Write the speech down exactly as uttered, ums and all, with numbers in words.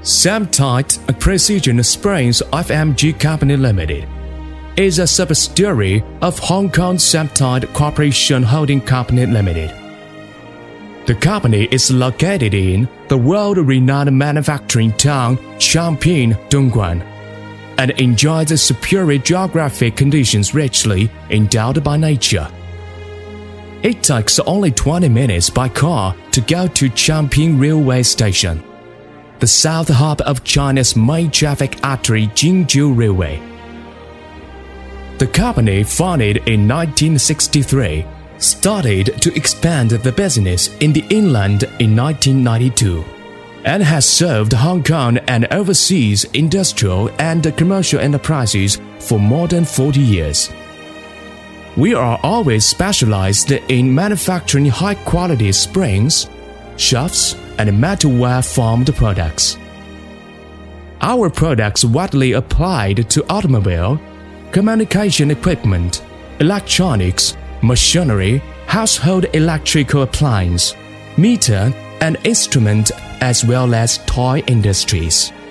Samtite Precision Springs F M G Company Limited is a subsidiary of Hong Kong Samtite Corporation Holding Company Limited. The company is located in the world-renowned manufacturing town Changping, Dongguan, and enjoys the superior geographic conditions richly endowed by nature. It takes only twenty minutes by car to go to Changping Railway Station, the south hub of China's main traffic artery Jingzhou Railway. The company, founded in nineteen sixty-three, started to expand the business in the inland in nineteen ninety-two, and has served Hong Kong and overseas industrial and commercial enterprises for more than forty years. We are always specialized in manufacturing high-quality springs, shafts, and metalware formed products. Our products widely applied to automobile, communication equipment, electronics, machinery, household electrical appliance, meter and instrument, as well as toy industries.